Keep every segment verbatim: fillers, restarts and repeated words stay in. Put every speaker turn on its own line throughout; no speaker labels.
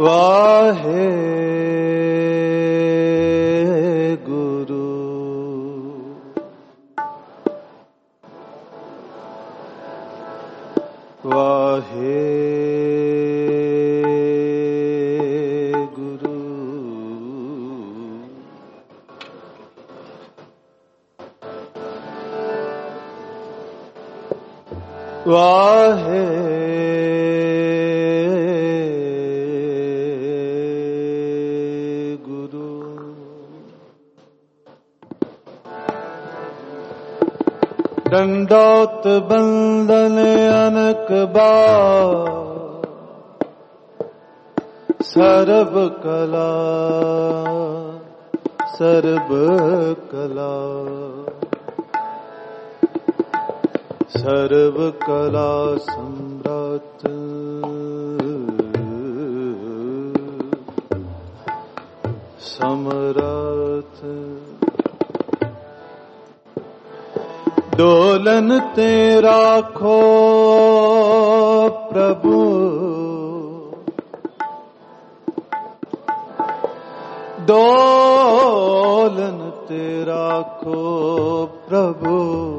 वाहे गुरु वाहे गुरु वाहे दंडौत बंदन अनक बार सर्व कला सर्व कला सर्व कला सम्राट समरथ डोलन तेरा खो प्रभु डोलन तेरा खो प्रभु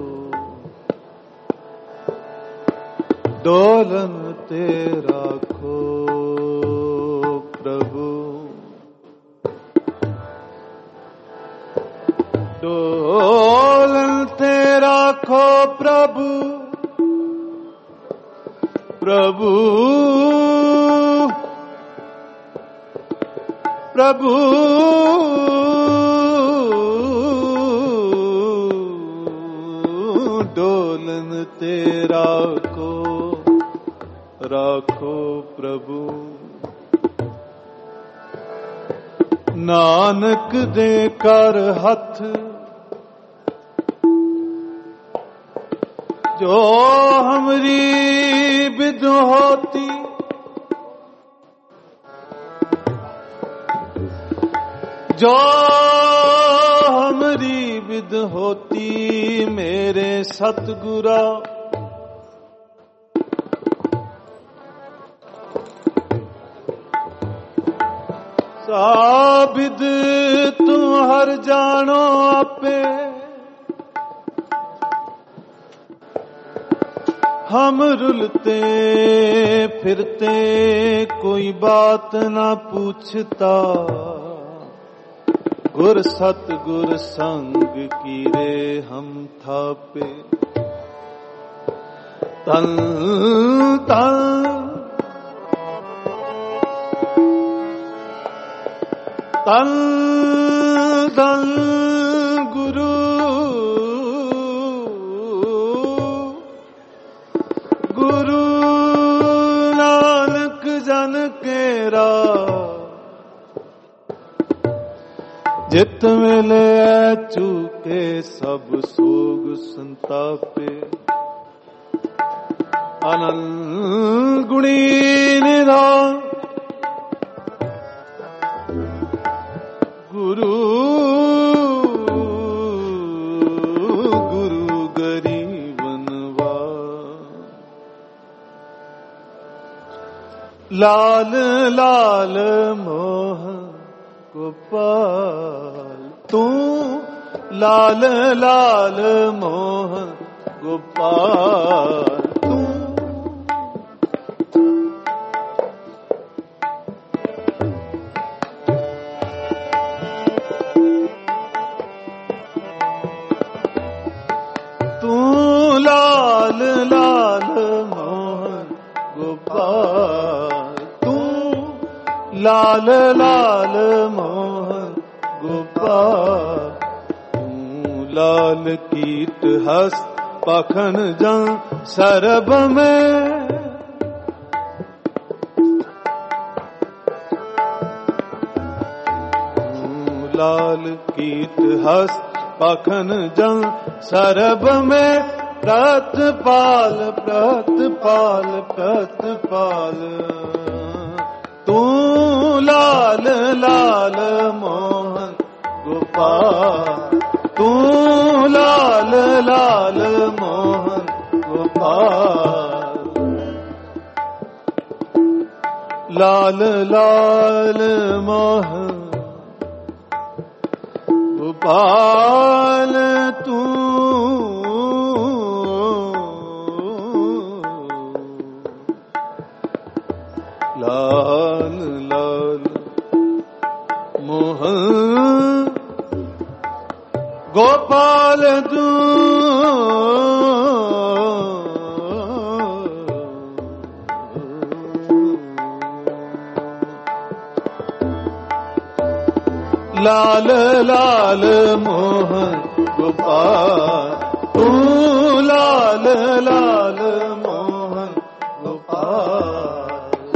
डोलन तेरा खो प्रभु डोलन तेरा खो प्रभु प्रभु प्रभु डोलन तेरा को राखो प्रभु नानक दे कर हथ जो हमरी विद होती जो हमरी विद होती मेरे सतगुरा साबिद तू हर जानो आपे हम रुलते फिरते कोई बात ना पूछता गुर सतगुर संग की रे हम थापे तन तन तन तन गुरु गुरु नानक जन केरा जित मिले चूके सब सोग संतापे अनंत गुणी निधान गुरु गुरु गरीबनवा लाल लाल मोहन गोपाल तू लाल लाल मोहन गोपाल तू तू लाल लाल मोहन गोपाल तू लाल लाल मोहन गोपाल तू लाल कीट हस्त पखन जं सरब में तू लाल कीट हस्त पखन जं सरब में प्रतपाल प्रतपाल प्रतपाल तू लाल लाल मोहन गोपाल तू लाल लाल मोहन गोपाल ਲਾਲ ਲਾਲ ਮੋਹਨ ਗੋਪਾਲ ਤੂੰ ਲਾਲ ਲਾਲ ਮੋਹਨ ਗੋਪਾਲ ਤੂੰ ਲਾਲ ਲਾਲ ਮੋਹਨ ਗੋਪਾਲ ਤੂੰ ਲਾਲ ਲਾਲ ਮੋਹਨ ਗੋਪਾਲ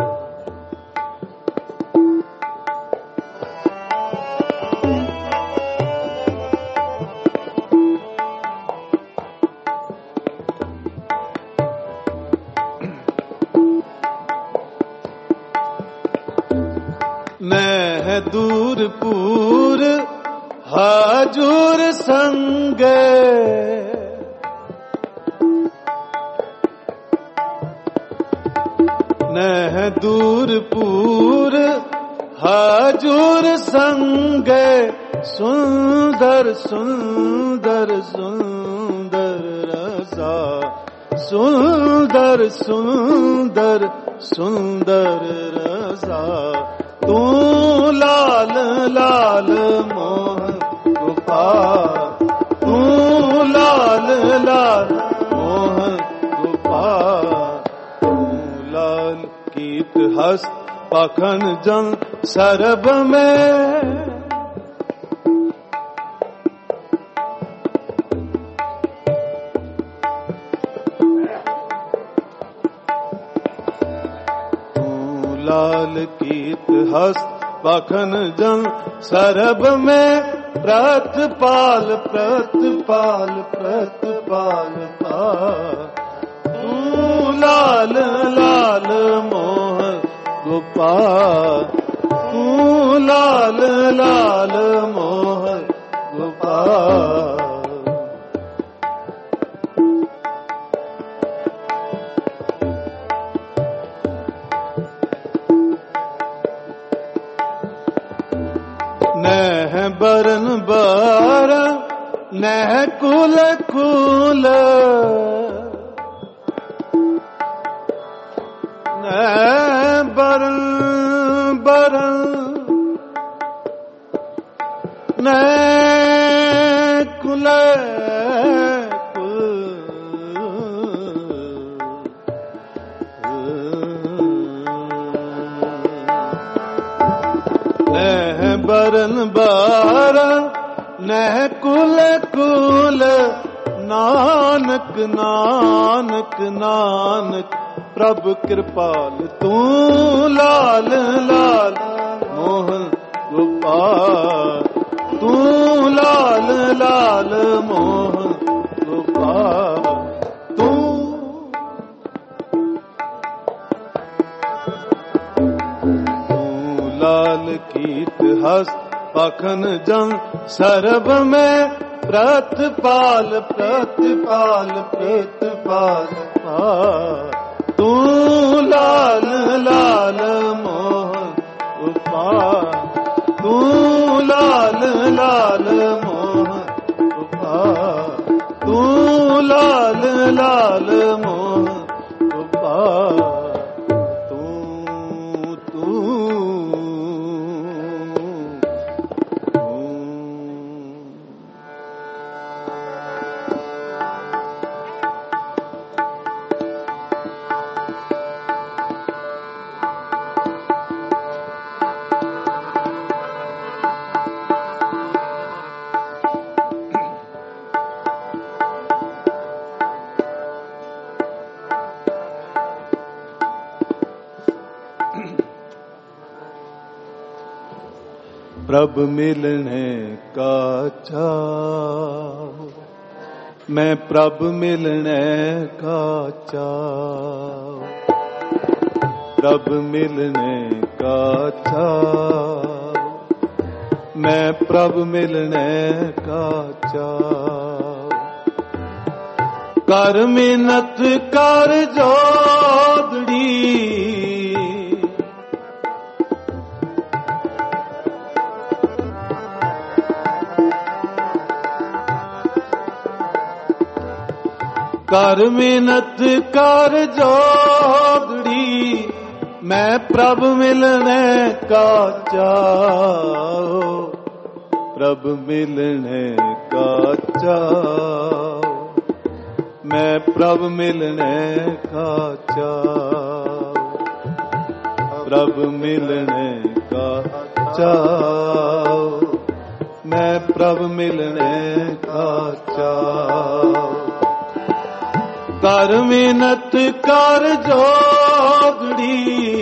ਮੈਂ ਦੂਰ ਪੂਰ ਹਾਜੂਰ ਸੰਗੇ ਨਹਿ ਦੂਰ ਪੂਰ ਹਾਜੂਰ ਸੰਗੇ ਸੁੰਦਰ ਸੁੰਦਰ ਸੁੰਦਰ ਰਸਾ ਸੁੰਦਰ ਸੁੰਦਰ ਸੁੰਦਰ ਰਸਾ ਤੂੰ ਲਾਲ ਲਾਲ ਮੋਹਨ ਗੋਪਾਲ ਤੂੰ ਲਾਲ ਲਾਲ ਮੋਹਨ ਗੋਪਾਲ ਤੂੰ ਲਾਲ ਕੀਤ ਹਸਤ ਪਖਨ ਜਨ ਸਰਬ ਮੈਂ लाल कीत हस्त पखन जन सरब में प्रतपाल प्रतपाल प्रतपाल तू लाल लाल मोहन गोपाल तू लाल लाल मोहन गोपाल नह बरन बर नह कुल कुल नह बरन बरन नह कुल बरन बारन नह कुल कुल नानक नानक नानक प्रभ कृपाल तू लाल लाल मोहन गोपाल तू लाल लाल मोहन गोपाल तू लाल कीत हस्त पखन जन सरब में प्रतपाल प्रतपाल प्रतपाल तू लाल लाल मोहन गोपाल तू लाल लाल मोहन गोपाल तू लाल लाल मोहन गोपाल प्रभ मिलने का चाव मैं प्रभ मिलने का चाव प्रभ मिलने का चाव मैं प्रभ मिलने का चाव कर मिन्नत कर जोदड़ी ਕਰ ਮਿਹਨਤ ਕਰ ਜੋਗੜੀ, ਮੈਂ ਪ੍ਰਭ ਮਿਲਣੇ ਕਾ ਚਾਓ, ਪ੍ਰਭ ਮਿਲਣੇ ਕਾ ਚਾਓ, ਮੈਂ ਪ੍ਰਭ ਮਿਲਣੇ ਕਾ ਚਾਓ, ਪ੍ਰਭ ਮਿਲਣੇ ਕਾ ਚਾਓ, ਮੈਂ ਪ੍ਰਭ ਮਿਲਣੇ ਕਾ ਚਾਓ। ਕਰ ਮਿਹਨਤ ਕਰ ਜੋਗੜੀ,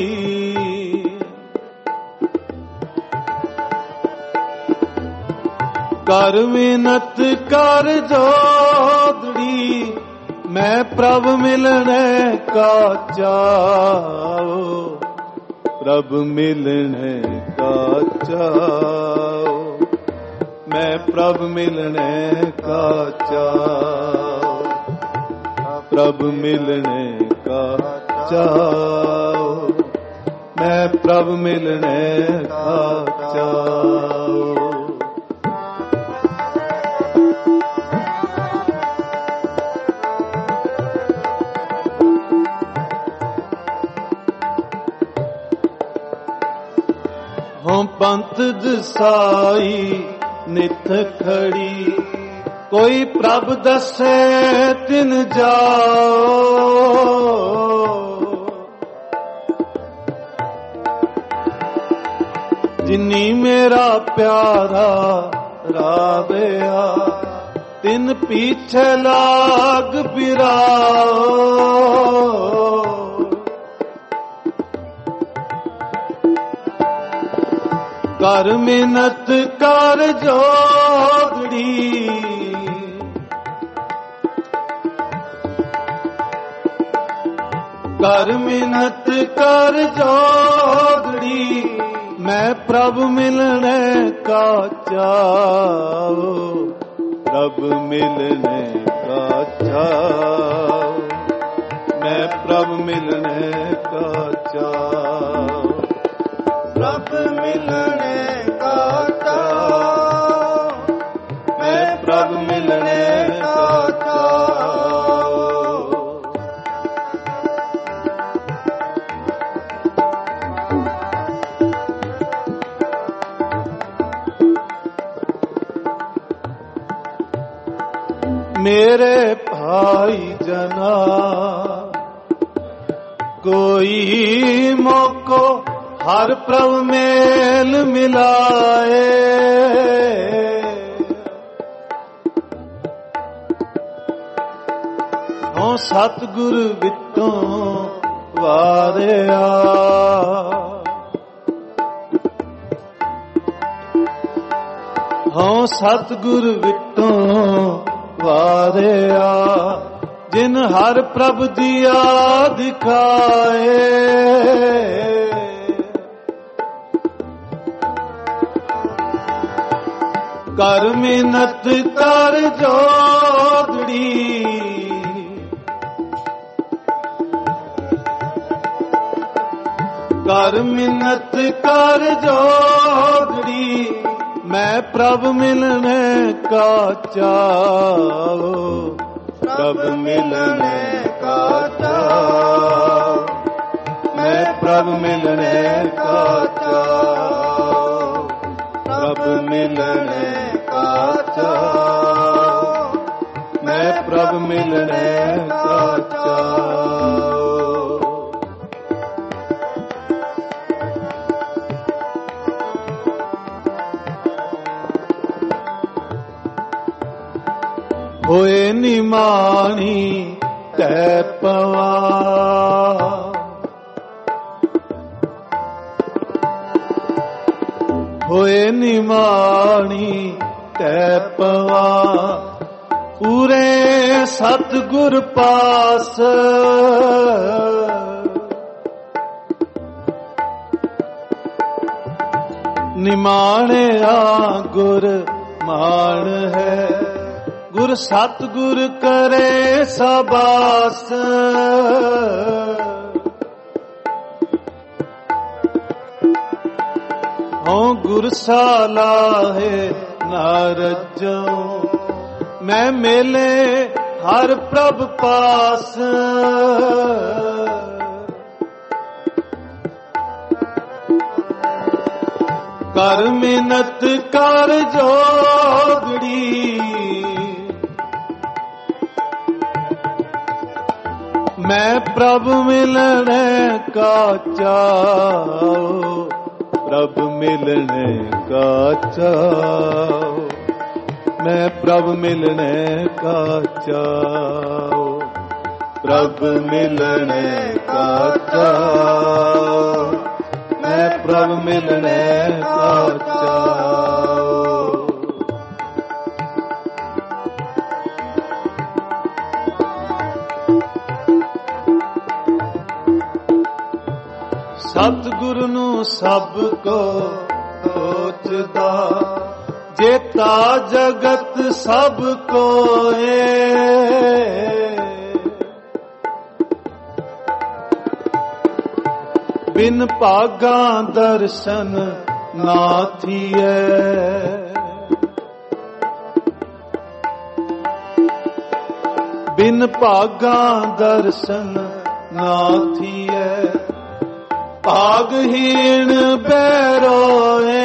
ਕਰ ਮਿਹਨਤ ਕਰ ਜੋਗੜੀ, ਮੈਂ ਪ੍ਰਭ ਮਿਲਣੇ ਕਾ ਚਾਓ, ਪ੍ਰਭ ਮਿਲਣੇ ਕਾ ਚਾਓ, ਮੈਂ ਪ੍ਰਭ ਮਿਲਣੇ ਕਾ ਚਾਓ, ਪ੍ਰਭ ਮਿਲਣੇ ਕਾ ਚਾਓ, ਮੈਂ ਪ੍ਰਭ ਮਿਲਣੇ ਕਾ ਚਾਓ। ਹੋਂ ਪੰਥ ਦਸਾਈ ਨਿਤ ਖੜੀ, ਕੋਈ ਪ੍ਰਭ ਦਸੇ ਤਿਨ ਜਾਓ, ਜਿਨੀ ਮੇਰਾ ਪਿਆਰਾ ਰਾਵਿਆ, ਤਿਨ ਪੀਛੇ ਲਾਗ ਫਿਰਾਓ, ਕਰ ਮਿਹਨਤ ਕਰ ਜੋਗੜੀ, ਕਰ ਮਿਹਨਤ ਕਰ ਜੋਗੜੀ, ਮੈਂ ਪ੍ਰਭ ਮਿਲਣੇ ਕਾ ਚਾਓ, ਪ੍ਰਭ ਮਿਲਣੇ ਕਾ ਚਾਓ, ਮੈਂ ਪ੍ਰਭ ਮਿਲਣੇ ਕਾ ਚਾਓ, ਪ੍ਰਭ ਮਿਲਣੇ ਕਾ ਚਾਓ, ਮੈਂ ਪ੍ਰਭ ਮਿਲਣੇ ਕਾ ਚਾਓ। ਮੇਰੇ ਭਾਈ ਜਨਾ ਕੋਈ ਮੌਕੋ ਹਰ ਪ੍ਰਭ ਮੇਲ ਮਿਲਾਏ, ਹੋਂ ਸਤਿਗੁਰ ਵਿਤੋਂ ਵਾਰਿਆ, ਹੋਂ ਸਤਿਗੁਰ ਵਿਤੋਂ ਵਾਰਿਆ, ਜਿਨ ਹਰ ਪ੍ਰਭ ਦੀਆ ਦਿਖਾਏ, ਕਰ ਮਿਹਨਤ ਕਰ ਜੋਗੜੀ, ਕਰ ਮਿਹਨਤ ਕਰ ਜੋਗੜੀ, ਮੈਂ ਪ੍ਰਭ ਮਿਲਣੇ ਕਾ ਚਾਓ, ਪ੍ਰਭ ਮਿਲਣੇ ਕਾ ਚਾਓ, ਮੈਂ ਪ੍ਰਭ ਮਿਲਣੇ ਕਾ ਚਾਓ, ਪ੍ਰਭ ਮਿਲਣੇ ਕਾ ਚਾਓ, ਮੈਂ ਪ੍ਰਭ ਮਿਲਣੇ ਕਾ ਚਾਓ। ਹੋਏ ਨਿਮਾਣੀ ਤੈ ਪਵਾ, ਹੋਏ ਨਿਮਾਣੀ ਤੈ ਪਵਾ, ਪੂਰੇ ਸਤਿਗੁਰ ਪਾਸ, ਨਿਮਾਣਿਆ ਗੁਰ ਮਾਣ ਹੈ, ਗੁਰ ਸਤਿਗੁਰ ਕਰੇ ਸਬਾਸ, ਹੋਂ ਗੁਰ ਸਾਲਾਹੇ ਨਾ ਰੱਜੋ, ਮੈਂ ਮੇਲੇ ਹਰ ਪ੍ਰਭ ਪਾਸ ਕਰ ਮਿਹਨਤ ਕਰ ਜੋਗੜੀ ਮੈਂ ਪ੍ਰਭ ਮਿਲਣੇ ਕਾ ਚਾਉ ਪ੍ਰਭ ਮਿਲਣੇ ਕਾ ਚਾਉ मैं प्रभ मिलने का चाओ प्रभ मिलने का चाओ मैं प्रभ मिलने का चाओ। सतगुरु नू सब को सोचदा जेता जगत सब कोए बिन भागा दर्शन ना थिए बिन भागा दर्शन ना थिए भागहीन बैरोए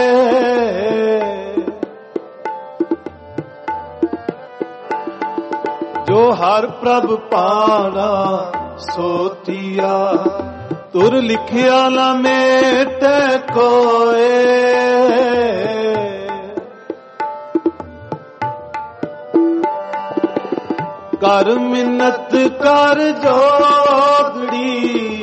जो हर प्रभ पाना सोतिया तुर लिखिया न मेट कोए कर मिन्नत कर जोगड़ी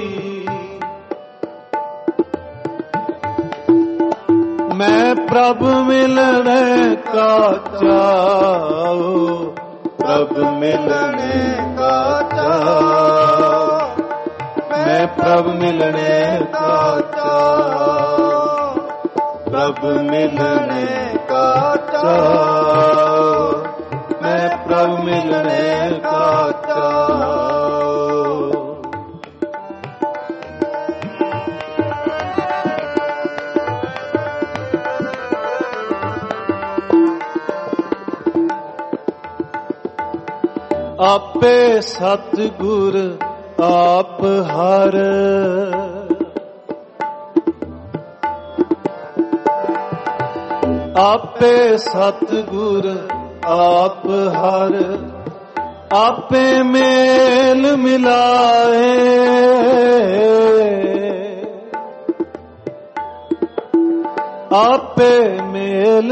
मैं प्रभ मिलने का चाओ प्रभ मिलने का चाओ मैं प्रभ मिलने का चाओ प्रभ मिलने का चाओ मैं प्रभ मिलने का चाओ। आपे सतगुर आप हर आपे सतगुर आप हर आपे मेल मिलाए आपे मेल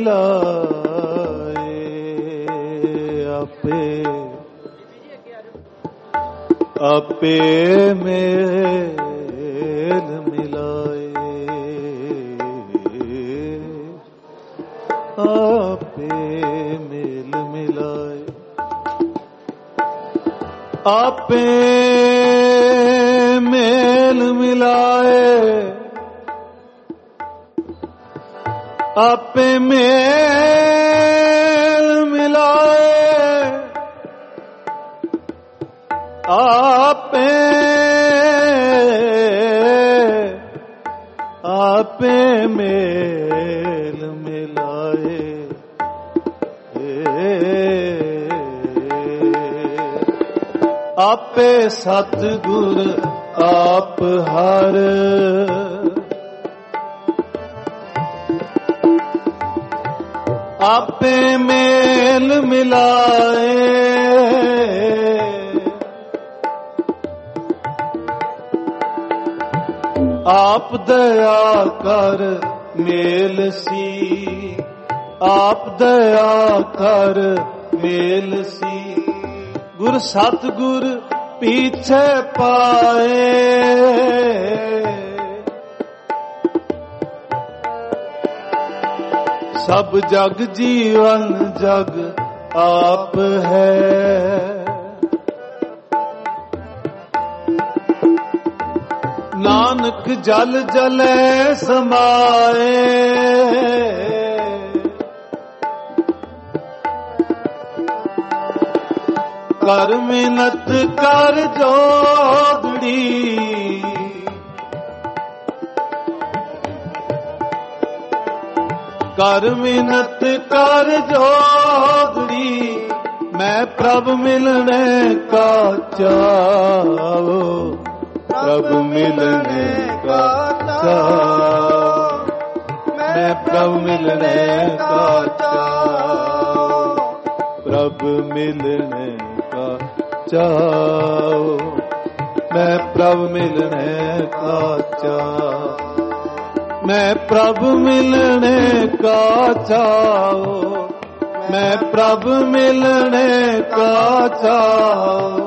मिलाए आपे आपे मेल मिलाए आपे मेल मिलाए आपे मेल मिलाए आपे मेल मिलाए आपे आपे मेल मिलाए आपे सतगुर आप हर आपे मेल मिलाए आप दया कर मेल सी आप दया कर मेल सी गुर सतगुर पीछे पाए सब जग जीवन जग आप है नानक जल जले समाए कर मिन्नत कर जोगड़ी कर मिन्नत कर जोगड़ी मैं प्रभु मिलने का चाहो, प्रभु मिलने का चाहो, मैं प्रभु मिलने का चाहो, प्रभु मिलने का चाहो, मैं प्रभु मिलने का चाहो, मैं प्रभु मिलने का चाहो, मैं प्रभु मिलने का चाहो,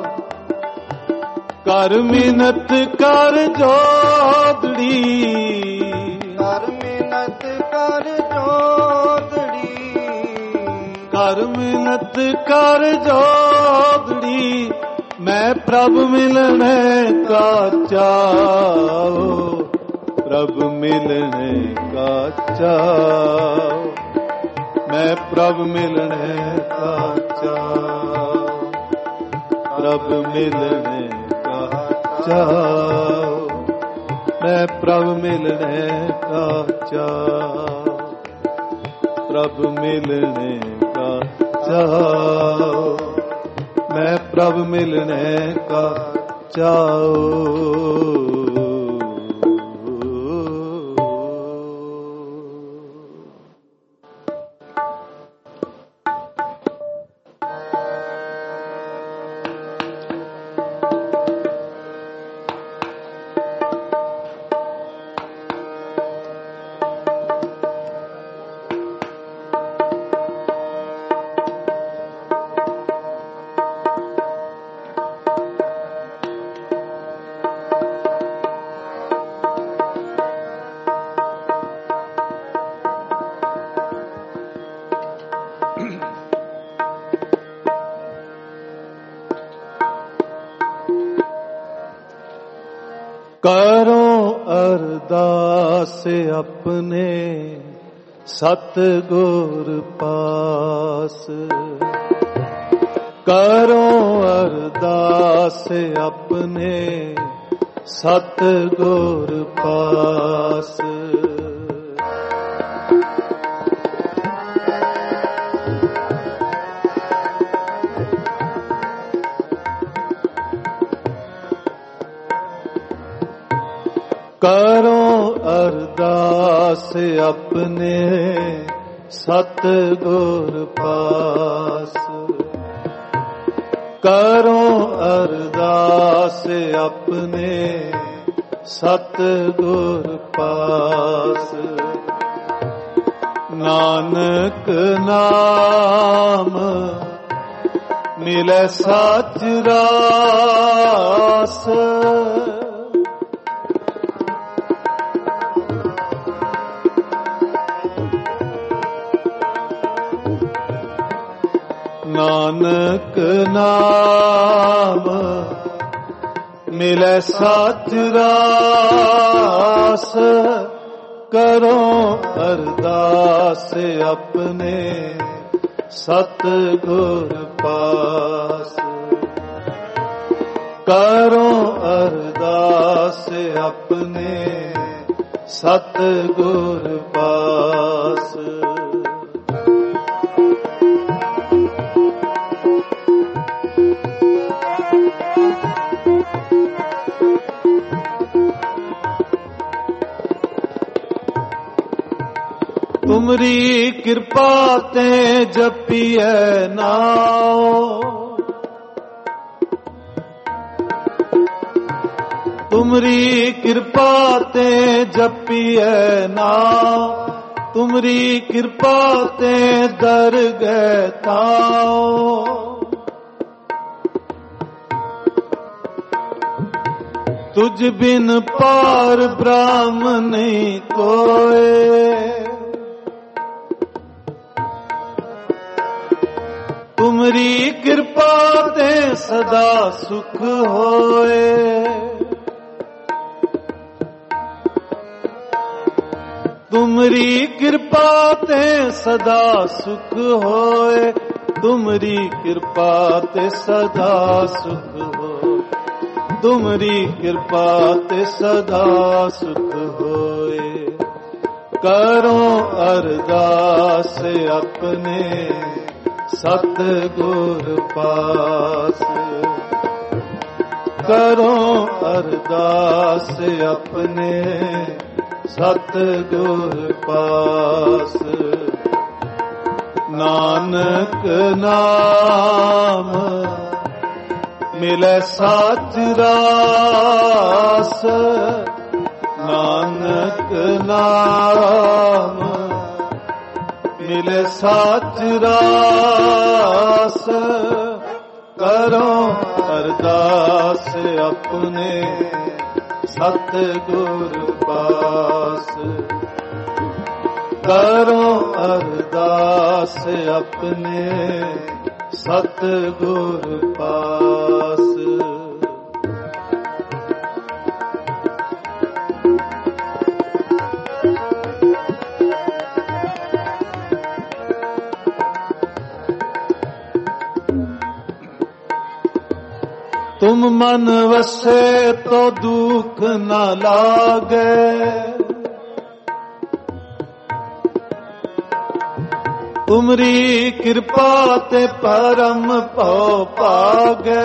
कर मिन्नत कर जोदड़ी,
कर मिन्नत कर जोदड़ी,
कर मिन्नत कर जोदड़ी, मैं प्रभु मिलने का चाहो, प्रभु मिलने का चाहो, मैं प्रभु मिलने का चाहो, प्रभु मिलने का चाहो, मैं प्रभु मिलने का चाहो, प्रभु मिलने का चाहो, मैं प्रभु मिलने का चाहो। करो अरदास अपने सतगुर पास, करो अरदास अपने सतगुर पास, करो अरदास अपने सतगुर पास, करो अरदास अपने सतगुर पास, नानक नाम मिले सच रास, नानक नाम मिले सच रास, करो अरदास अपने सतगुर पास, करो अरदास अपने सतगुर पास, तुमरी कृपा ते जपिए नाओ, तुमरी कृपा ते जपिए नाओ, तुमरी कृपा ते दरगह ताओ, तुझ बिन पार ब्रह्म नहीं कोई, तुमरी कृपा ते सदा सुख होए, तुमरी कृपा ते सदा सुख होए, तुमरी कृपा ते सदा सुख होए, तुमरी कृपा ते सदा सुख होए, करो अरदास अपने ਸਤਿਗੁਰ ਪਾਸ। ਕਰੋ ਅਰਦਾਸ ਆਪਣੇ ਸਤਿਗੁਰ ਪਾਸ। ਨਾਨਕ ਨਾਮ ਮਿਲੈ ਸਾਚ ਰਾਸ। ਨਾਨਕ ਨਾਮ ਮਿਲੈ ਸਾਚ ਰਾਸ। ਕਰੋ ਅਰਦਾਸ ਆਪਣੇ ਸਤਿਗੁਰ ਪਾਸ। ਕਰੋ ਅਰਦਾਸ ਆਪਣੇ ਸਤਿਗੁਰ ਪਾਸ। तुम मन वसे तो दुख न लागे। तुमरी कृपा ते परम भव पागे।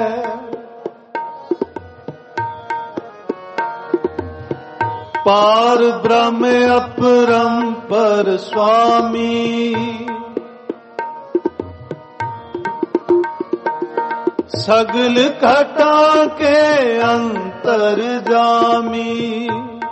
पार ब्रह्म अपरंपर स्वामी। सगल घटा के अंतर जामी।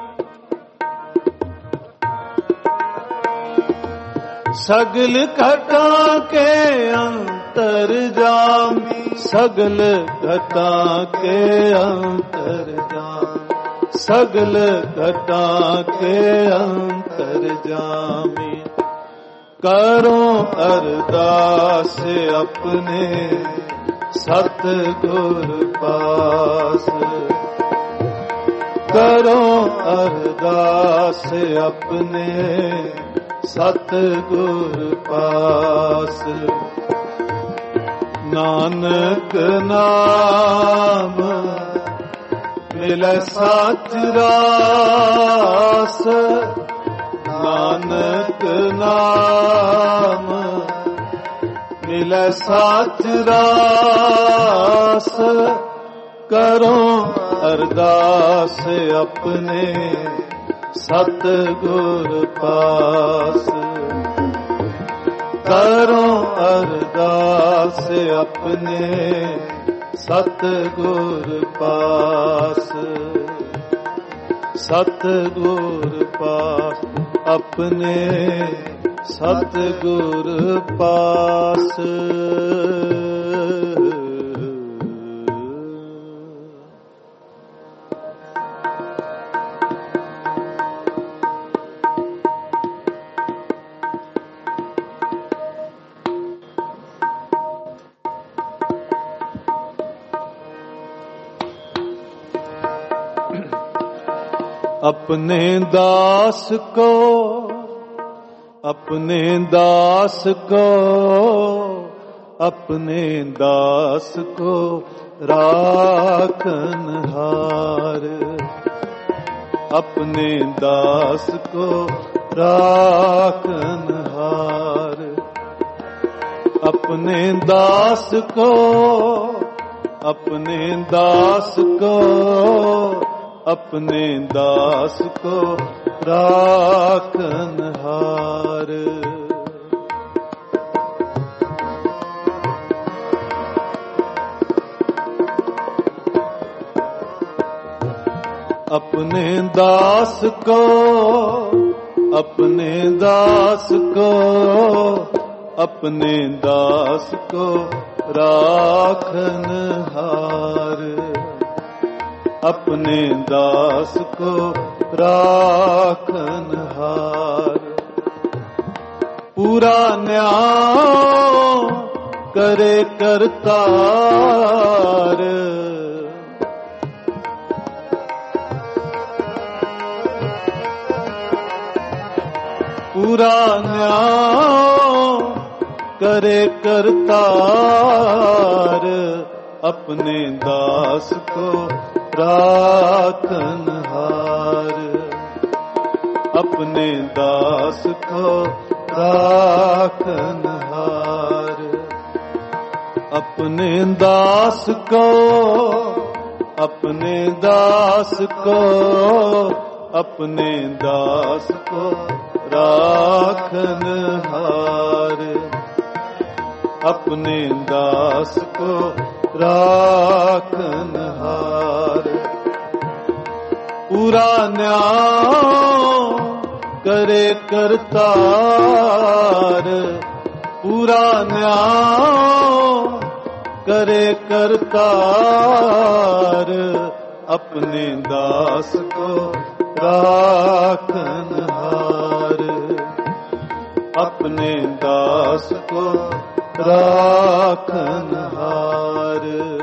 सगल घटा के अंतर जामी। सगल घटा के अंतर जामी। सगल घटा के अंतर जामी। करो अरदास अपने सतगुर पास। करो अरदास अपने सतगुर पास। नानक नाम मिलै साच रास। नानक नाम मिलै साच रास। करो अरदास अपने सतगुर पास। करो अरदास अपने सतगुर पास। सतगुर पास अपने सतगुर पास। अपने दास को अपने दास को अपने दास को राखनहार। अपने दास को राखनहार। अपने दास को अपने दास को अपने दास को राखनहार। अपने दास को अपने दास को अपने दास को राखनहार। अपने दास को राखनहार। पूरा न्याय करे करतार। पूरा न्याय करे करतार। अपने दास को राखनहार। अपने दास को राखनहार। अपने दास को अपने दास को अपने दास को राखन हार अपने दास को राखन हार पूरा न्याय करे करतार पूरा न्याय करे करतार अपने दास को राखन हार अपने दास को राखन हार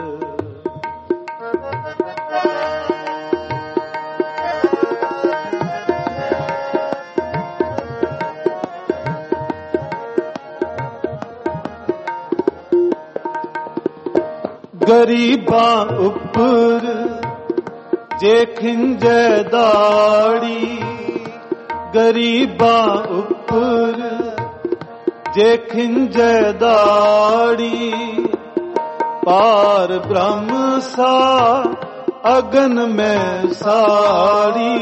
गरीबा उपर जे खिंजे दाड़ी गरीबा उपर जे खिंजे दाड़ी पार ब्रह्म सा अगन में साड़ी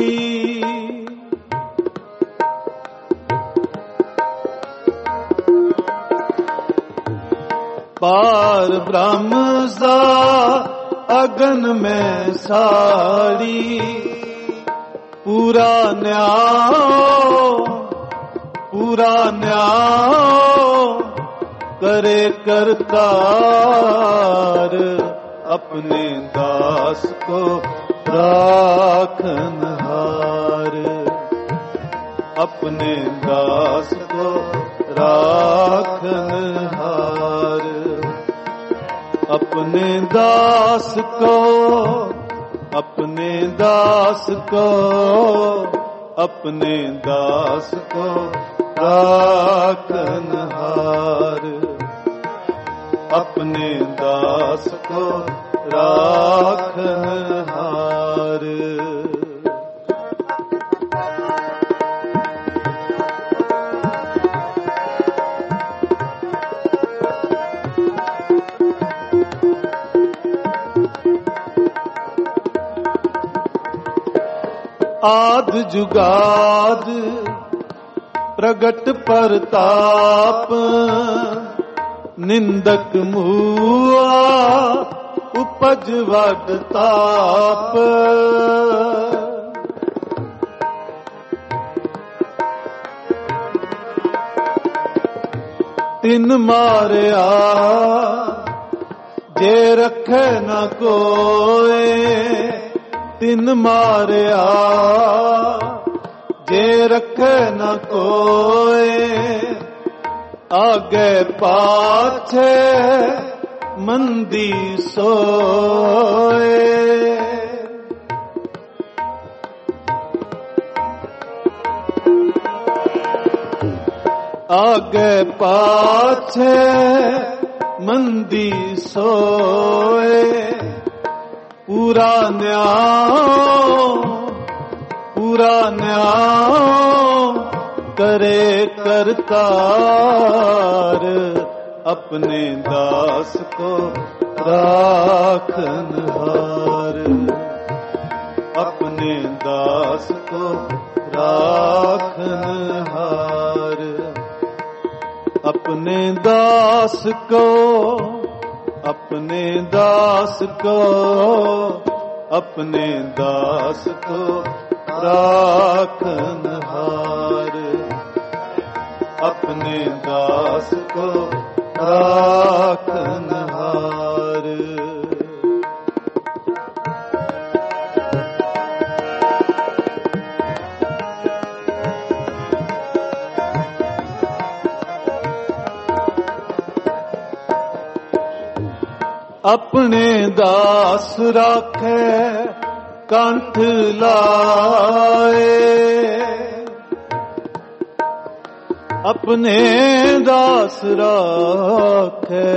पार ब्रह्म सा अगन में साड़ी पूरा न्याय पूरा न्याय करे करतार अपने दास को राखन हार अपने दास को राखन हार अपने दास को अपने दास को अपने दास को राखन हार अपने दास को राखन हार आद जुगाद प्रगट परताप निंदक मुआ उपज वड ताप तिन मारिया जे रखे न कोए तिन मारिया जे रखे न कोए आगे पाछे मंदी सोए आगे पाछे मंदी सोए पूरा न्याय पूरा न्याय करे करतार अपने दास को राखन हार अपने दास को राखन हार अपने दास को अपने दास को अपने दास को राखन हार अपने दास को राखन हार अपने दास राखे कंठ लाए अपने दास राखे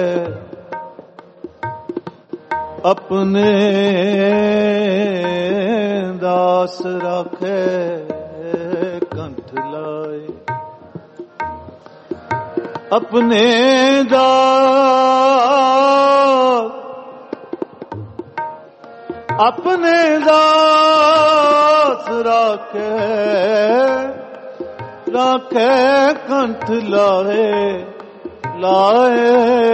अपने दास राखे कंठ लाए अपने दास अपने दास राखे राखे कंठ लाए लाए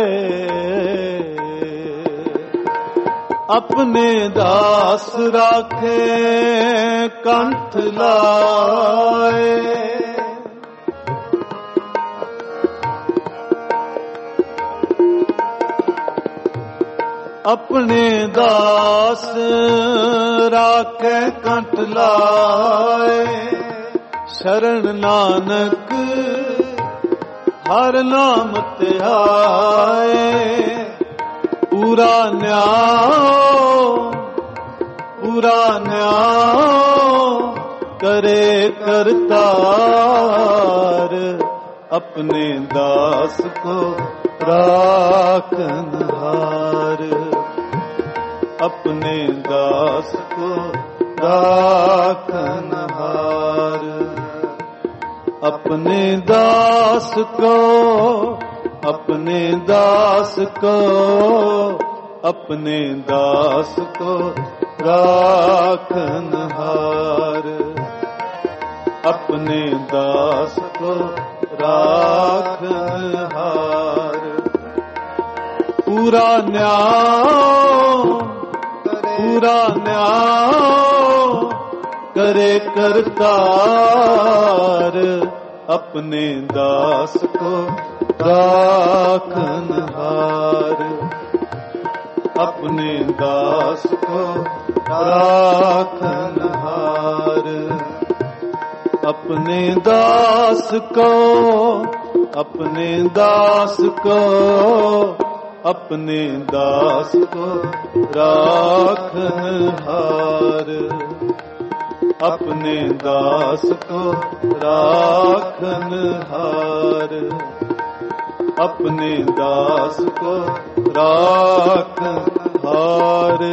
अपने दास राखे कंठ लाए अपने दास राखे कंठ लाए शरण नानक हर नाम ध्याए पूरा न्याय पूरा न्याय करे करतार अपने दास को राखन हार अपने दास को राखन हार अपने दास को अपने दास को अपने दास को राखन हार अपने दास को राखन हार पूरा न्याय पूरा न्याय करे करतार अपने दास को राखन हार अपने दास को राखन हार अपने दास को अपने दास को अपने दास को राखन हार अपने दास को राखन हार अपने दास को राखन हार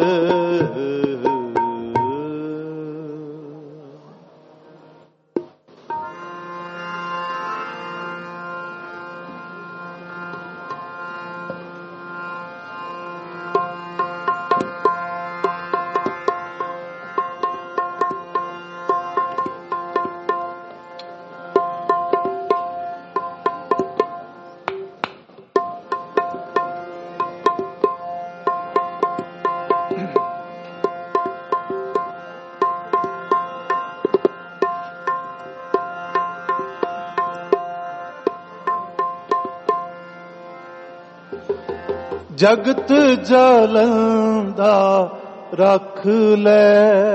जगत जलंदा रख ले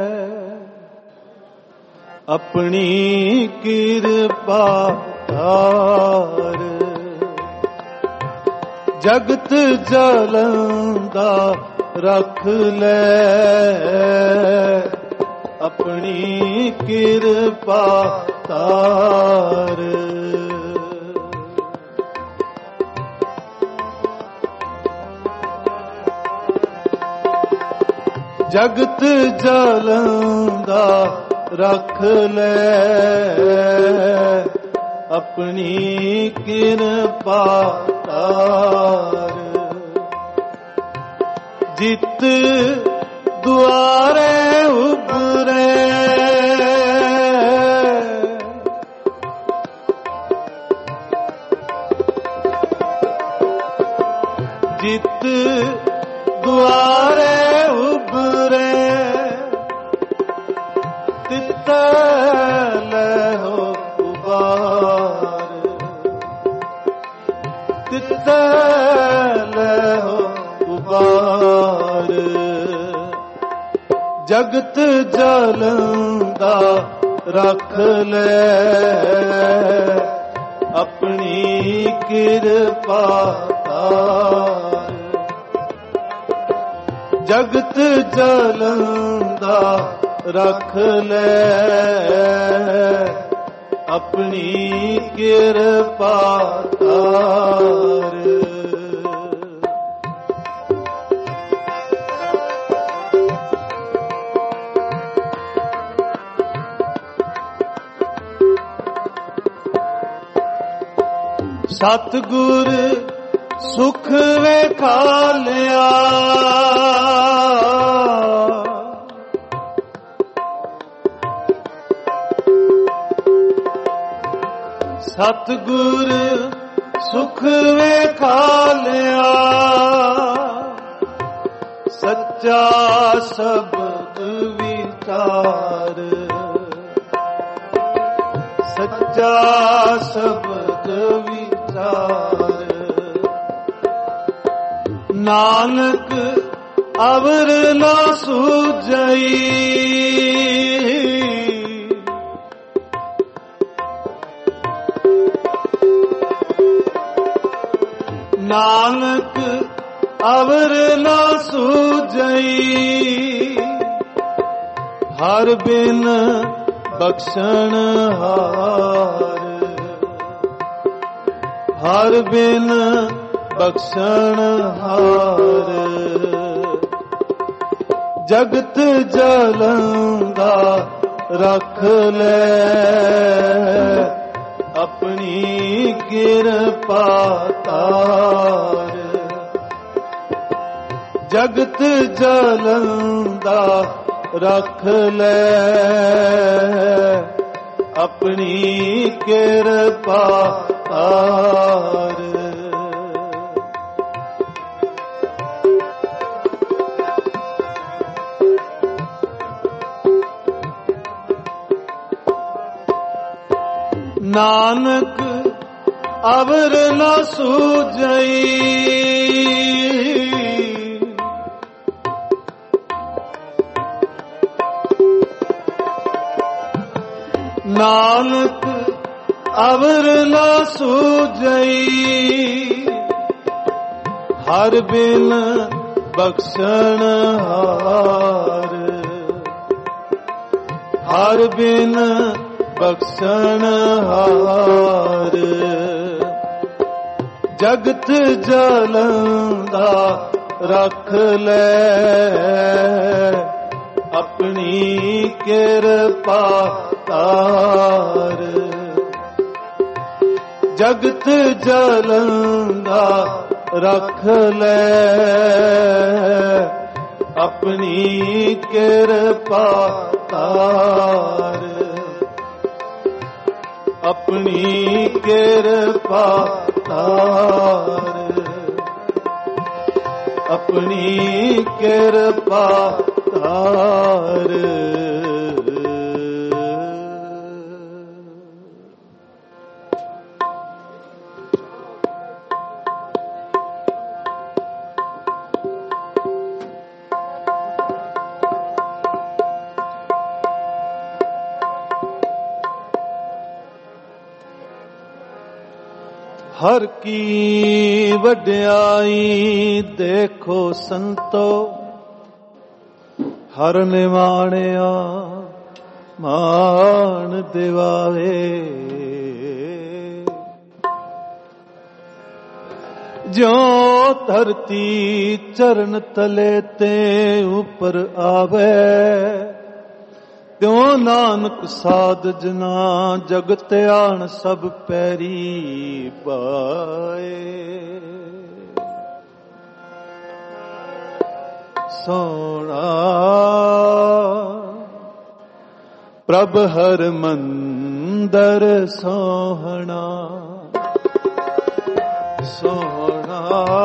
अपनी कृपा धार जगत जलंदा रख ले अपनी कृपा धार जगत जलंदा रख ले अपनी कृपा धार जित दुआरे उबरे जित दुआरे उबरे तित लहो उबार तित लहो उबार जगत जलंदा रख ले अपनी कृपा धार जगत जलंदा रख ले अपनी कृपा धार ਸਤਿਗੁਰ ਸੁਖ ਵੇਖਾਲਿਆ, ਸਤਿਗੁਰ ਸੁਖ ਵੇਖਾਲਿਆ, ਸੱਚਾ ਸ਼ਬਦ ਵਿਚਾਰ, ਸੱਚਾ ਸ਼ਬਦ ਵਿਚਾਰ, ਨਾਨਕ ਅਵਰ ਨਾ ਸੂਝਈ, ਨਾਨਕ ਅਵਰ ਨਾ ਸੂਝਈ, ਹਰ ਬਿਨ ਬਖਸ਼ਣ ਹਾਰ, ਹਰ ਬਿਨ ਬਖਸ਼ਣ ਹਾਰ, ਜਗਤ ਜਲੰਦਾ ਰੱਖ ਲੈ, ਆਪਣੀ ਕਿਰਪਾ ਤਾਰ, ਜਗਤ ਜਲੰਦਾ ਰੱਖ ਲੈ, ਆਪਣੀ ਕਿਰਪਾ ਤਾਰ, ਨਾਨਕ ਅਵਰ ਨਾ ਸੂਝਈ, ਨਾਨਕ ਅਵਰ ਨਾ ਸੂਝਈ, ਹਰ ਬਿਨ ਬਖਸ਼ਣ ਹਾਰ, ਹਰ ਬਿਨ ਬਖਸ਼ਣ ਹਾਰ, ਜਗਤ ਜਲੰਦਾ ਰੱਖ ਲੈ, ਆਪਣੀ ਕਿਰਪਾ ਤਾਰ, ਜਗਤ ਜਲੰਦਾ ਰੱਖ ਲੈ, ਆਪਣੀ ਕਿਰਪਾ ਤਾਰ, ਆਪਣੀ ਕਿਰਪਾ ਤਾਰ, ਆਪਣੀ ਕਿਰਪਾ ਤਾਰ। ਹਰ ਕੀ ਵਡਿਆਈ ਦੇਖੋ ਸੰਤੋ, ਹਰ ਨਿਵਾਣਿਆ ਮਾਣ ਦਿਵਾਵੇ, ਜੋ ਧਰਤੀ ਚਰਨ ਤਲੇ ਤੇ ਉਪਰ ਆਵੇ, ਤਿਉ ਨਾਨਕ ਸਾਧ ਜਨਾ ਜਗਤ ਆਣ ਸਭ ਪੈਰੀ ਪਾਏ। ਸੋਹਣਾ ਪ੍ਰਭ ਹਰ ਮੰਦਰ ਸੋਹਣਾ, ਸੋਹਣਾ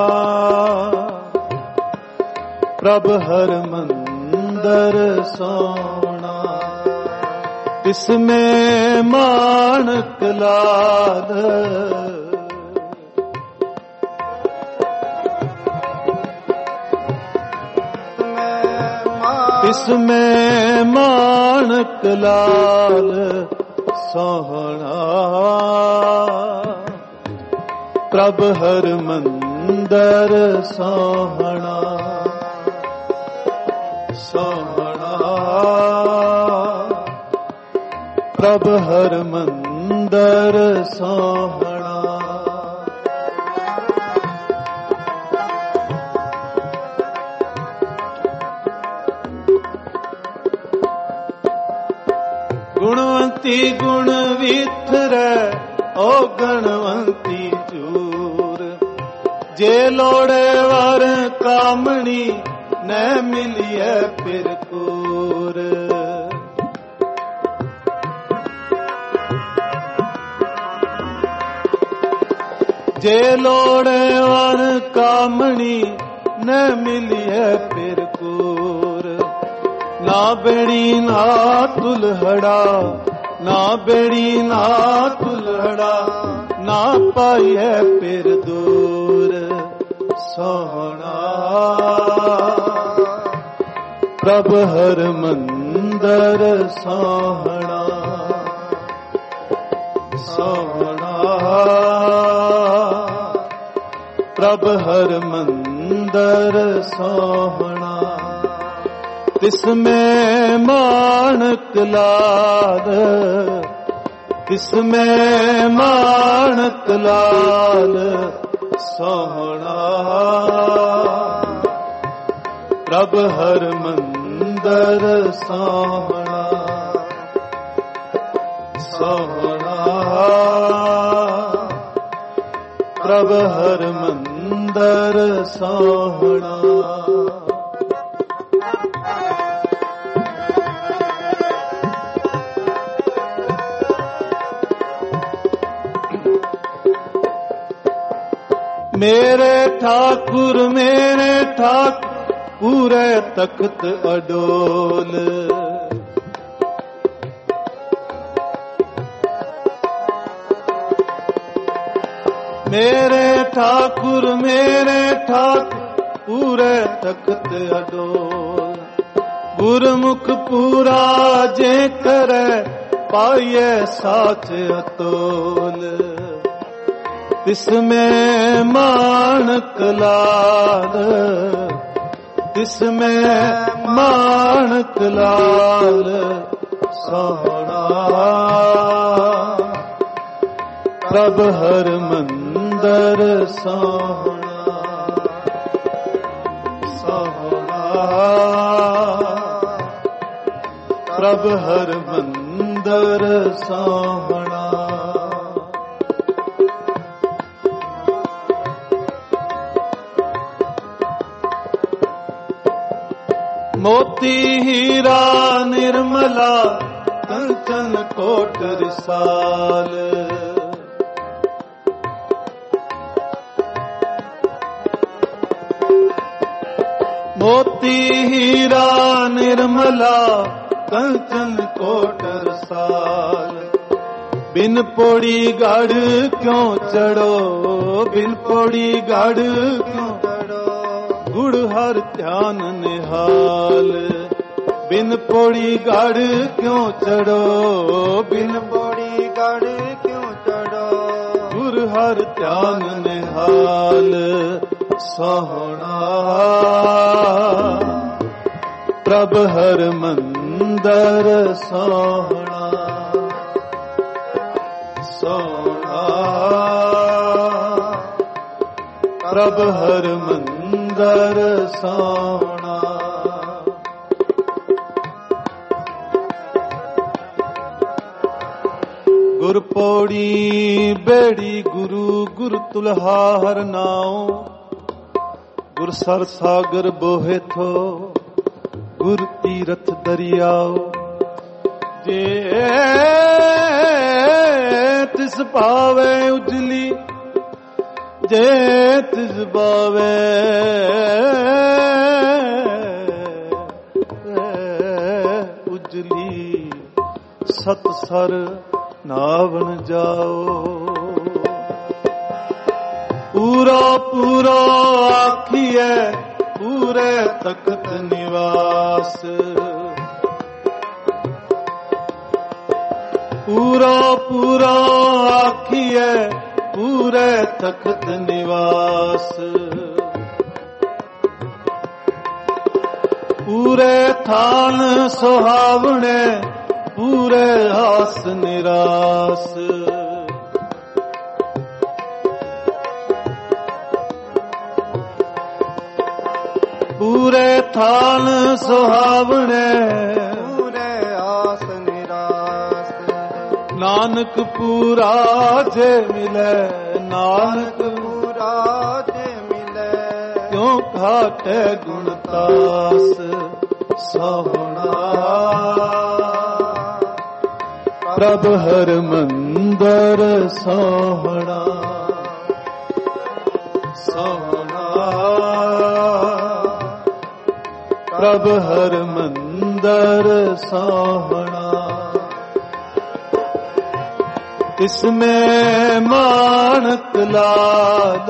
ਪ੍ਰਭ ਹਰ ਮੰਦਰ ਸੋਹਣਾ, इसमें माणक लाल, इसमें माणक लाल सोहना, प्रभ हर मंदर सोहना, सोहना प्रभ हर मंदर सोहना। गुणवंती गुण विथरै, ओ गणवंती जू ਜੇ ਲੋੜੇ ਵਰ ਕਾਮਣੀ ਨੈ ਮਿਲਿਐ ਫਿਰ ਕੂਰ। ਜੇ ਲੋੜੇ ਵਰ ਕਾਮਣੀ ਨੈ ਮਿਲਿਐ ਫਿਰ ਕੂਰ। ਨਾ ਬੇੜੀ ਨਾ ਤੁਲਹੜਾ, ਨਾ ਬੇੜੀ ਨਾ ਤੁਲਹੜਾ, ਨਾ ਪਾਈਐ ਫਿਰ ਦੂਰ। ਸੋਹਣਾ ਪ੍ਰਭ ਹਰ ਮੰਦਰ ਸੋਹਣਾ, ਸੋਹਣਾ ਪ੍ਰਭ ਹਰ ਮੰਦਰ ਸੋਹਣਾ। ਤਿਸ ਮੈਂ ਮਾਣਕ ਲਾਲ, ਤਿਸ ਮੈਂ ਮਾਣਕ ਲਾਲ ਸੋਹਣਾ। ਪ੍ਰਭ ਹਰ ਮੰਦਰ ਸੋਹਣਾ, ਸੋਹਣਾ ਪ੍ਰਭ ਹਰ ਮੰਦਰ ਸੋਹਣਾ। ਮੇਰੇ ਠਾਕੁਰ ਮੇਰੇ ਠਾਕੁਰ ਪੂਰੇ ਤਖਤ ਅਡੋਲ। ਮੇਰੇ ਠਾਕੁਰ ਮੇਰੇ ਠਾਕੁਰ ਪੂਰੇ ਤਖਤ ਅਡੋਲ। ਗੁਰਮੁਖ ਪੂਰਾ ਜੇ ਕਰੈ ਪਾਈਐ ਸਾਚ ਅਤੋਲ। ਤਿਸ ਮੈਂ ਮਾਣਕ ਲਾਲ, ਤਿਸ ਮੈਂ ਮਾਣਕ ਲਾਲ ਸੋਹਣਾ। ਪ੍ਰਭ ਹਰ ਮੰਦਰ ਸੋਹਣਾ, ਸੋਹਣਾ ਪ੍ਰਭ ਹਰ ਮੰਦਰ ਸੋਹਣਾ। ਮੋਤੀ ਹੀਰਾ ਨਿਰਮਲਾ ਕੰਚਨ ਕੋਟ ਰਿਸਾਲ। ਮੋਤੀ ਹੀਰਾ ਨਿਰਮਲਾ ਕੰਚਨ ਕੋਟ ਰਸਾਲ। ਬਿਨ ਪੌੜੀ ਗੜ ਕਿਉਂ ਚੜੋ, ਬਿਨ ਪੌੜੀ ਗੜ ਕਿਉਂ ਚੜੋ, ਗੁੜ ਹਰ ਧਿਆਨ ਨਿਹਾਲ। ਬਿਨ ਪੌੜੀ ਗੜ ਕਿਉਂ ਚੜੋ, ਬਿਨ ਪੌੜੀ ਗੜ ਕਿਉਂ ਚੜੋ, ਗੁਰ ਹਰ ਧਿਆਨ ਨਿਹਾਲ ਸੋਹਣਾ। ਪ੍ਰਭ ਹਰ ਮੰਦਰ ਸੋਹਣਾ, ਸੋਹਣਾ ਪ੍ਰਭ ਹਰ ਮੰਦਰ ਸੋਹਣਾ। ਗੁਰ ਪੌੜੀ ਬੇੜੀ ਗੁਰੂ ਗੁਰ ਤੁਲਹਾ ਹਰ ਨਾਉ। ਗੁਰ ਸਰ ਸਾਗਰ ਬੋਹਿ ਥੋ, ਗੁਰ ਤੀਰਥ ਦਰਿਆਉ। ਜੇ ਤਿਸ ਪਾਵੇ ਉਜਲੀ, ਜੇ ਤਿਸ ਪਾਵੇ ਉਜਲੀ, ਸਤ ਸਰ ਨਾਵਣ ਜਾਓ। ਪੂਰਾ ਪੂਰਾ ਆਖੀਐ ਪੂਰੇ ਤਖਤ ਨਿਵਾਸ। ਪੂਰਾ ਪੂਰਾ ਆਖੀਐ ਪੂਰੇ ਤਖਤ ਨਿਵਾਸ। ਪੂਰੇ ਥਾਨ ਸੁਹਾਵਣੇ ਪੂਰੇ ਆਸ ਨਿਰਾਸ। ਪੂਰੇ ਥਾਨ ਸੁਹਾਵਣੇ ਪੂਰੇ ਆਸ ਨਿਰਾਸ। ਨਾਨਕ ਪੂਰਾ ਜੇ ਮਿਲੇ, ਨਾਨਕ ਪੂਰਾ ਜੇ ਮਿਲੇ, भाटे गुणतास सोहना। प्रभ हर मंदर सोहना सोहना। प्रभ हर मंदर सोहना। इसमें माणक लाल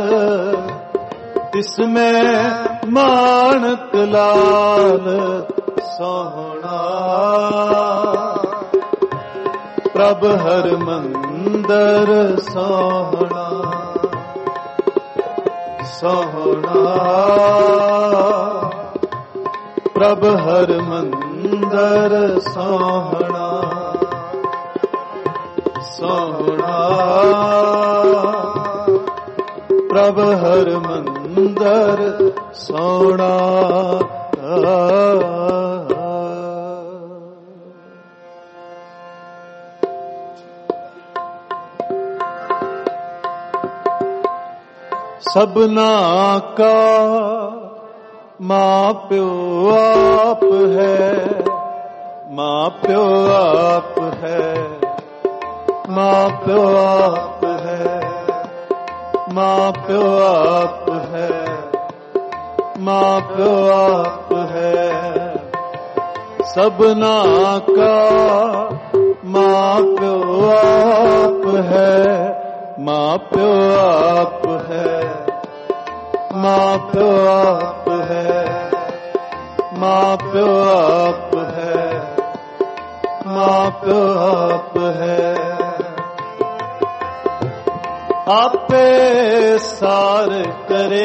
इसमें माणक लाल सोहना। प्रभ हर मंदर सोहना सोहना। प्रभ हर मंदर सोहना सोहना। प्रभ हर मंदर सोहना। सबना का माँ प्यो आप है माँ प्यो आप है माँ प्यो आप है माँ प्यो आप है माँ प्यो आप है। सबना का माँ प्यो आप है माँ प्यो आप है माँ प्यो आप है माँ प्यो आप है माँ प्यो आप है। आपे सार करे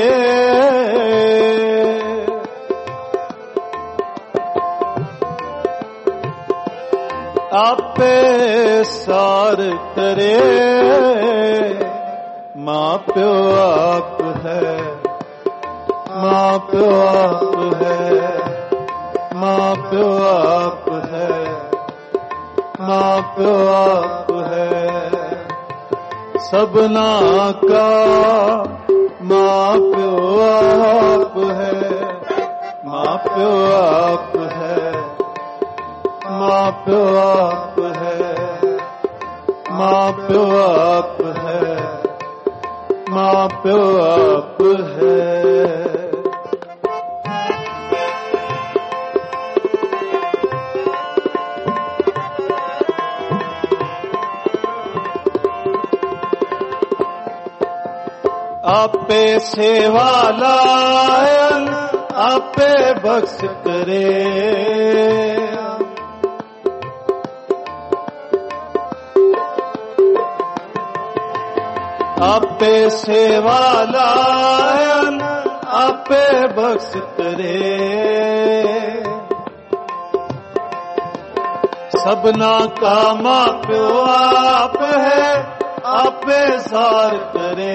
आपे सार करे माँ प्यो आप है माँ प्यो आप है माँ प्यो आप है माँ प्यो आप है। सबना का माँ प्यो आप है माँ प्यो आप है माँ प्यो आप है माँ प्यो आप है माँ प्यो आप है। आपे सेवा लायन आपे बख्श करे आपे सेवा लायन आपे बख्श करे। सबना का माँ प्यो आप है आपे सार करे।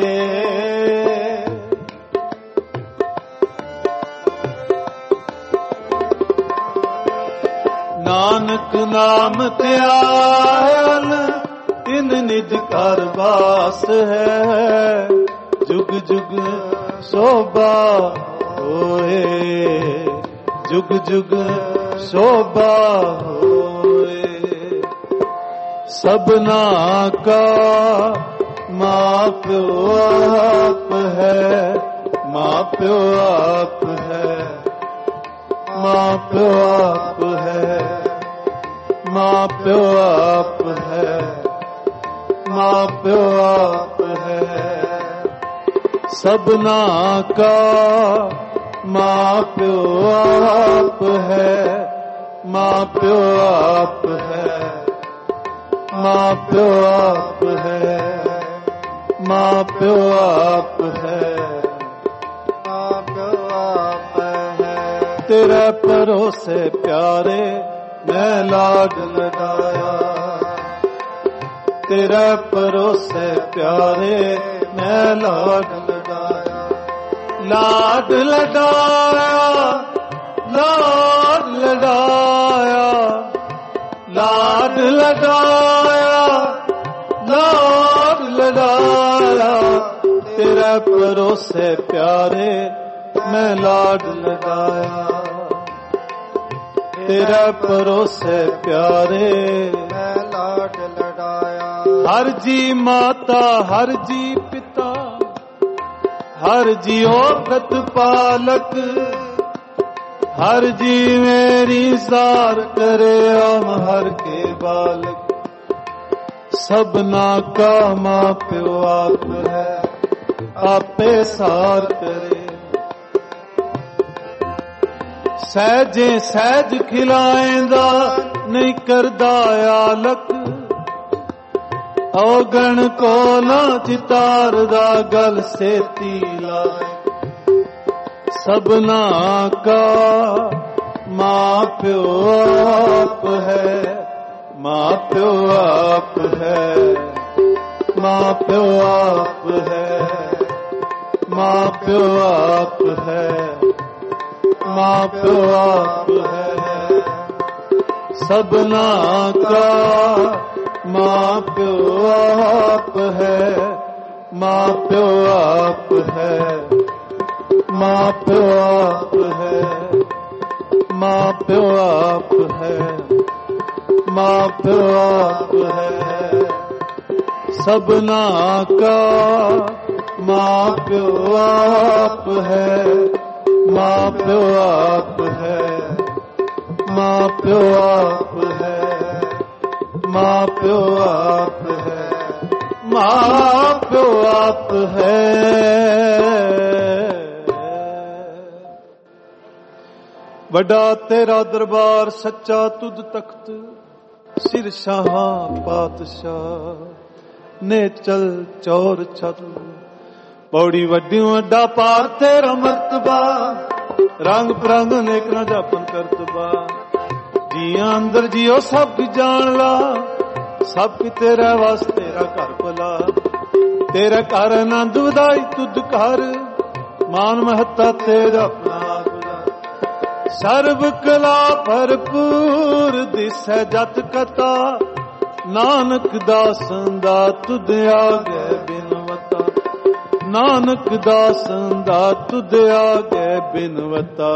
नानक नाम त्यान इन निज कर वास है जुग जुग शोभा होए जुग जुग शोभा होए। सबना का माँ प्यो आप है माँ प्यो आप है माँ प्यो आप है माँ प्यो आप है माँ प्यो आप है। सबना का माँ प्यो आप है माँ प्यो आप है माँ प्यो आप है माँ प्यो आप है माँ प्यो आप है। तेरे भरोसे प्यारे मैं लाड लगाया तेरे भरोसे प्यारे मैं लाड लगाया लाड लगाया लाड लगाया लाड लगाया लाड लगाया। तेरे भरोसे प्यारे ਮੈਂ ਲਾਡ ਲਗਾਇਆ। ਤੇਰੇ ਭਰੋਸੇ ਪਿਆਰੇ
ਮੈਂ ਲਾਡ ਲਡਾਇਆ।
ਹਰ ਜੀ ਮਾਤਾ ਹਰ ਜੀ ਪਿਤਾ ਹਰ ਜੀ ਔਖਤ ਪਾਲਕ ਹਰ ਜੀ ਮੇਰੀ ਸਾਰ ਕਰੇ ਆਮ ਹਰ ਕੇ ਬਾਲਕ। ਸਭਨਾ ਕਾ ਮਾਂ ਪਿਓ ਆਪ ਹੈ ਆਪੇ ਸਾਰ ਕਰੇ। ਸਹਿਜੇ ਸਹਿਜ ਖਿਲਾਏਂਦਾ ਨਹੀਂ ਕਰਦਾ ਆਲਕ। ਔਗਣ ਕੋ ਨਾ ਚਿਤਾਰਦਾ ਗਲ ਸੇਤੀ ਲਾਏ। ਸਭਨਾ ਕਾ ਮਾਂ ਪਿਓ ਆਪ ਹੈ ਮਾਂ ਪਿਓ ਆਪ ਹੈ ਮਾਂ ਪਿਓ ਆਪ ਹੈ ਮਾਂ ਪਿਓ ਆਪ ਹੈ ਮਾਂ ਪਿਓ ਆਪ ਹੈ। ਸਭਨਾ ਕਾ ਮਾਂ ਪਿਓ ਆਪ ਹੈ ਮਾਂ ਪਿਓ ਆਪ ਹੈ ਮਾਂ ਪਿਓ ਆਪ ਹੈ ਮਾਂ ਪਿਓ ਆਪ ਹੈ ਮਾਂ ਪਿਓ ਆਪ ਹੈ। ਸਭਨਾ ਕਾ ਮਾਂ ਪਿਓ ਆਪ ਹੈ ਮਾਂ ਪਿਓ ਆਪ ਹੈ ਮਾਂ ਪਿਓ ਆਪ ਹੈ ਮਾਂ ਪਿਓ ਆਪ ਹੈ ਮਾਂ ਪਿਓ ਆਪ ਹੈ। ਵੱਡਾ ਤੇਰਾ ਦਰਬਾਰ ਸੱਚਾ ਤੁਧ ਤਖਤ ਸਿਰ ਸ਼ਾਹਾਂ ਪਾਤਸ਼ਾਹ ਨੇ ਚਲ ਚੌਰ ਛਤ। ਪੌੜੀ ਵੱਡੀ ਵੱਡਾ ਪਾਰ ਤੇਰਾ ਮਰਤਬਾ ਰੰਗ ਪ੍ਰੰਗ ਨੇਕ ਨਾ ਜਾਪਨ ਕਰਤਬਾ। ਜੀਆਂ ਅੰਦਰ ਜੀਓ ਸਭ ਕੀ ਜਾਣ ਲਾ ਸਭ ਕੀ ਤੇਰਾ ਵਾਸਤੇ ਤੇਰਾ ਘਰ ਭਲਾ। ਤੇਰਾ ਘਰ ਆਨੰਦ ਵਧਾਈ ਤੁਧ ਘਰ ਮਾਨ ਮਹੱਤਾ ਤੇਰਾ ਆਪਣਾ ਸਰਬ ਕਲਾ ਭਰਪੂਰ ਦਿਸੈ ਜਤ ਕਥਾ। ਨਾਨਕ ਦਾਸਾਂ ਦਾ ਤੁਧ ਆਗੇ ਬਿਨਵਤਾ ਨਾਨਕ ਦਾਸਾਂ ਦਾ ਤੁਧ ਆਗੇ ਬਿਨਵਤਾ।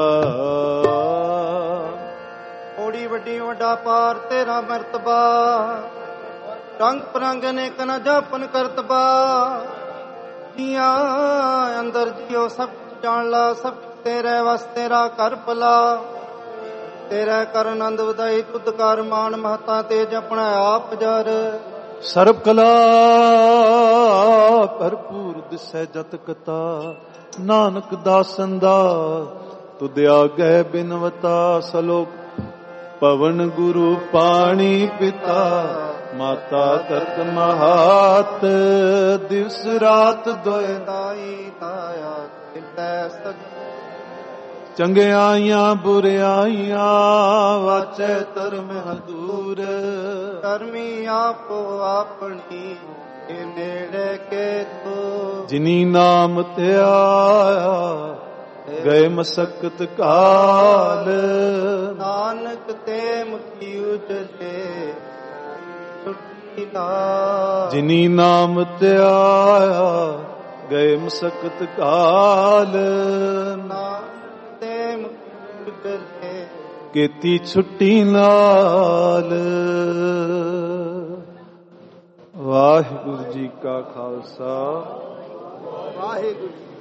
ਓੜੀ ਵੱਡੀ ਵੱਡਾ ਪਾਰ ਤੇਰਾ ਮਰਤਬਾ ਰੰਗ ਪ੍ਰੰਗ ਅਨੇਕ ਨ ਜਾਪਨ ਕਰਤਬਾ। ਜੀਆਂ ਅੰਦਰ ਜਿਉ ਸਭ ਜਾਣ ਲਾ ਸਭ ਤੇਰੇ ਵਸ ਤੇਰਾ ਘਰ ਭਲਾ। ਤੇਰਾ ਕਰ ਆਨੰਦ ਵਧਾਈ ਤੁਧ ਕਰ ਮਾਨ ਮਹਤਾ ਤੇਜ ਆਪਣਾ ਆਪ ਜਰ।
ਸਰਬ ਕਲਾ ਭਰਪੂਰ ਦਿਸੈ ਜਤ ਕਤਾ। ਨਾਨਕ ਦਾਸਾਂ ਦਾ ਤੁਧ ਆਗੇ ਬਿਨਵਤਾ। ਸਲੋਕ ਪਵਨ ਗੁਰੂ ਪਾਣੀ ਪਿਤਾ ਮਾਤਾ ਕਰਤ ਮਹਾਤ। ਦਿਵਸ ਰਾਤ ਦੋਇ
ਦਾਈ ਤਾਇਆ ਕਿਤੈ ਸਜ।
ਚੰਗਿਆਈਆਂ ਬੁਰਿਆਈਆਂ ਵਾਚੈ ਧਰਮ ਹਦੂਰ।
ਧਰਮੀ ਆਪੋ ਆਪਣੀ ਨੇੜੇ ਕੇ ਤੋ।
ਜਿਨੀ ਨਾਮ ਧਿਆਇਆ ਗਏ ਮਸਕਤ ਕਾਲ।
ਨਾਨਕ ਤੇ ਮੁਖੀ ਉਜਲੇ
ਜਿਨੀ ਨਾਮ ਧਿਆਇਆ ਗਏ ਮਸਕਤ ਕਾਲ।
ਤੇ ਮੁਖੀ ਉਜਲੇ
ਕੀਤੀ ਛੁੱਟੀ ਨਾਲ। ਵਾਹਿਗੁਰੂ ਜੀ ਕਾ ਖਾਲਸਾ
ਵਾਹਿਗੁਰੂ।